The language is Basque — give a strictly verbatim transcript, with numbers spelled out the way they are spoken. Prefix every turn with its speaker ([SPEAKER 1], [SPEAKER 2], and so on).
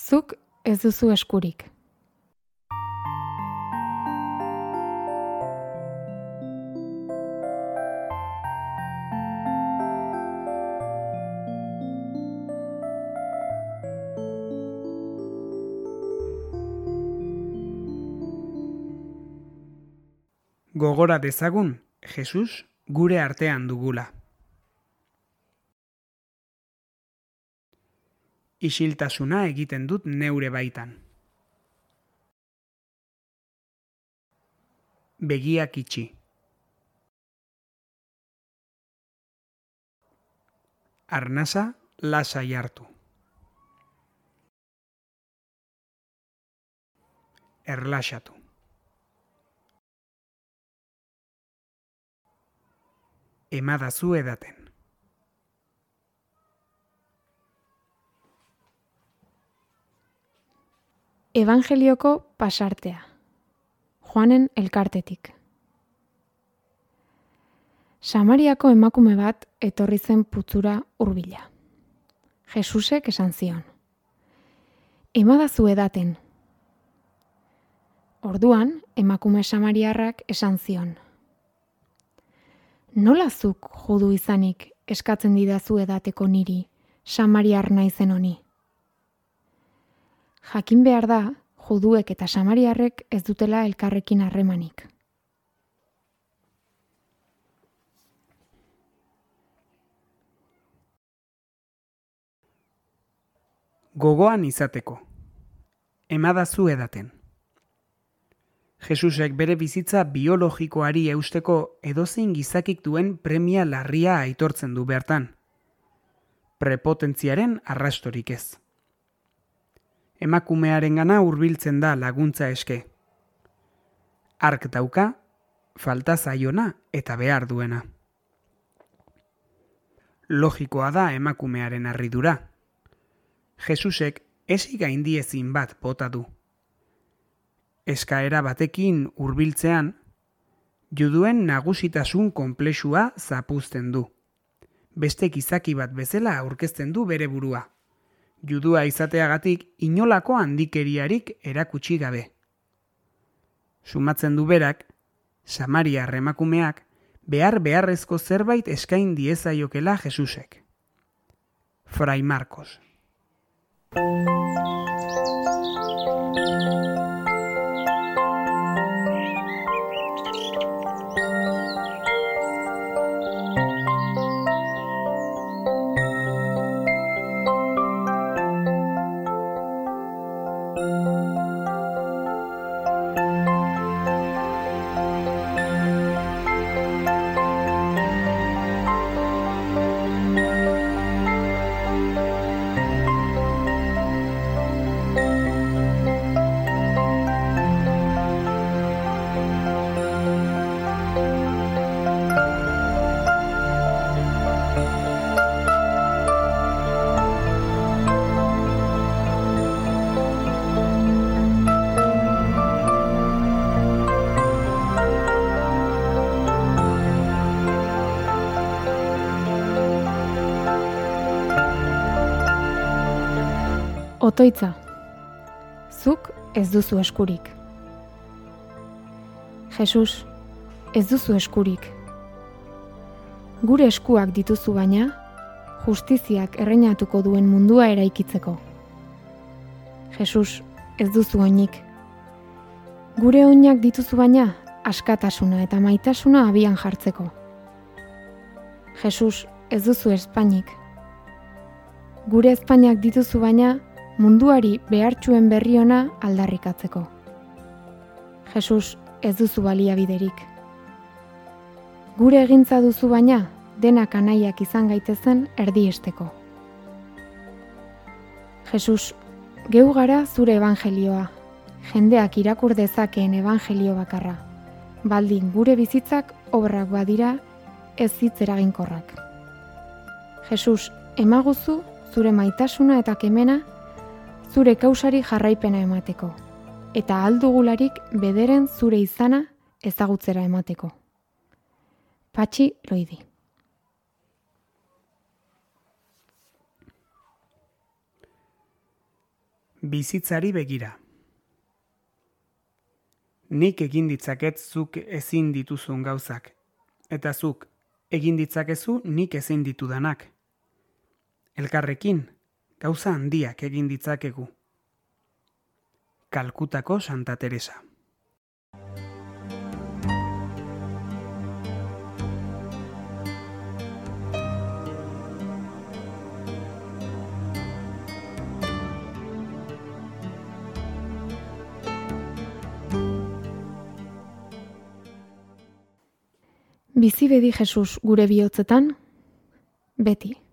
[SPEAKER 1] Zuk ez duzu eskurik.
[SPEAKER 2] Gogora dezagun, Jesus gure artean dugula. Isiltasuna egiten dut neure baitan. Begiak itxi. Arnasa lasai hartu. Erlaxatu. Emadazu edaten.
[SPEAKER 1] Evangelioko pasartea. Joanen elkartetik. Samariako emakume bat etorri zen putzura hurbila. Jesusek esan zion: Emadazu edaten. Orduan, emakume samariarrak esan zion: Nola zuk judu izanik eskatzen didazu edateko niri, samariar naizen honi? Jakin behar da, juduek eta samariarrek ez dutela elkarrekin harremanik.
[SPEAKER 2] Gogoan izateko. Emadazu edaten. Jesusek bere bizitza biologikoari eusteko edozein gizakik duen premia larria aitortzen du bertan. Prepotentziaren arrastorik ez. Emakumearengana hurbiltzen da laguntza eske. Hark dauka, falta zaiona eta behar duena. Logikoa da emakumearen harridura. Jesusek esi gaindiezin bat bota du. Eskaera batekin hurbiltzean, juduen nagusitasun konplexua zapuzten du. Beste gizaki bat bezala aurkezten du bere burua. Judua izateagatik inolako handikeriarik erakutsi gabe. Sumatzen du berak, samariar emakumeak behar beharrezko zerbait eskain diezaiokela Jesusek. Fray Marcos.
[SPEAKER 1] Otoitza. Zuk ez duzu eskurik. Jesus, ez duzu eskurik. Gure eskuak dituzu baina, justiziak erreinatuko duen mundua eraikitzeko. Jesus, ez duzu oinik. Gure oinak dituzu baina, askatasuna eta maitasuna abian jartzeko. Jesus, ez duzu ezpainik. Gure ezpainak dituzu baina, munduari behartxuen berri ona aldarrikatzeko. Jesus, ez duzu baliabiderik. Gure egintza duzu baina, denak anaiak izan gaitezen erdiesteko. Jesus, geu gara zure evangelioa, jendeak irakur dezakeen evangelio bakarra, baldin gure bizitzak obrak badira ez hitz eraginkorrak. Jesus, emaguzu zure maitasuna eta kemena zure kausari jarraipena emateko, eta aldugularik bederen zure izana ezagutzera emateko. Patxi Loidi.
[SPEAKER 2] bizitzari begira. Nik egin ditzaket zuk ezin dituzun gauzak, eta zuk egin ditzakezu nik ezin ditudanak. Elkarrekin, gauza handiak egin ditzakegu. Kalkutako Santa Teresa.
[SPEAKER 1] Bizi bedi Jesus gure bihotzetan, beti.